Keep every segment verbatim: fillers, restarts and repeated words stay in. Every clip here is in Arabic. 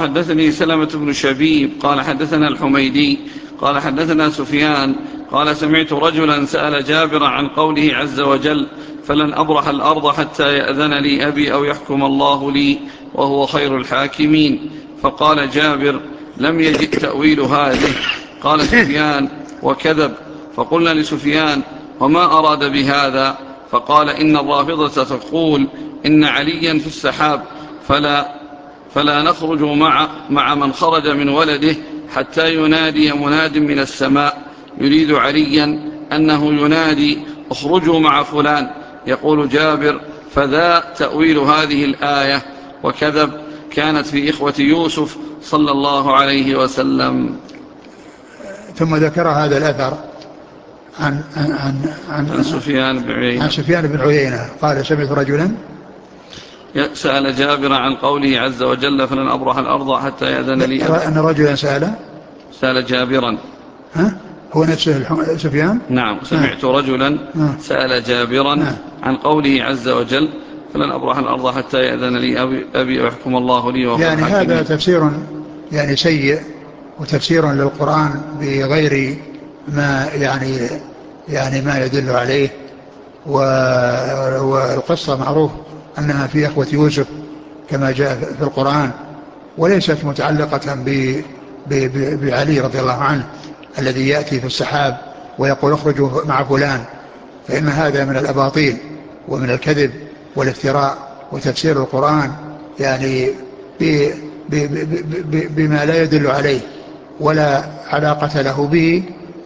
حدثني سلمة بن شبيب قال حدثنا الحميدي قال حدثنا سفيان قال سمعت رجلا سأل جابر عن قوله عز وجل فلن أبرح الأرض حتى يأذن لي أبي أو يحكم الله لي وهو خير الحاكمين. فقال جابر لم يجئ تأويل هذه. قال سفيان وكذب. فقلنا لسفيان وما أراد بهذا؟ فقال إن الرافضة تقول إن عليا في السحاب فلا, فلا نخرج مع, مع من خرج من ولده حتى ينادي مناد من السماء يريد عليا أنه ينادي اخرجوا مع فلان. يقول جابر فذا تأويل هذه الآية وكذب كانت في إخوة يوسف صلى الله عليه وسلم. ثم ذكر هذا الأثر عن, عن, عن, عن, عن سفيان بن عيينة عن سفيان بن عيينة قال سمعت رجلا سأل جابر عن قوله عز وجل فلن أبرح الأرض حتى يأذن لي أبي. أن رجلا سأل سأل جابرا ها هو نفسه سفيان. نعم سمعت آه. رجلا آه. سأل جابرا آه. عن قوله عز وجل فلن أبرح الأرض حتى يأذن لي أبي, أبي ويحكم الله لي وهو يعني الحاكمين. هذا تفسير يعني سيء وتفسير للقرآن بغير ما يعني يعني ما يدل عليه. والقصة معروف أنها في أخوة يوسف كما جاء في القرآن وليست متعلقة بعلي رضي الله عنه الذي يأتي في السحاب ويقول اخرجوا مع فلان، فإن هذا من الأباطيل ومن الكذب والافتراء وتفسير القرآن يعني بما لا يدل عليه ولا علاقة له به.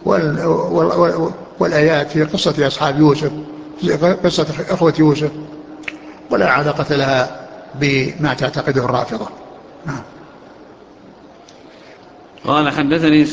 والآيات في قصة أصحاب يوسف قصة أخوة يوسف ولا علاقة لها بما تعتقده الرافضة. قال حدثني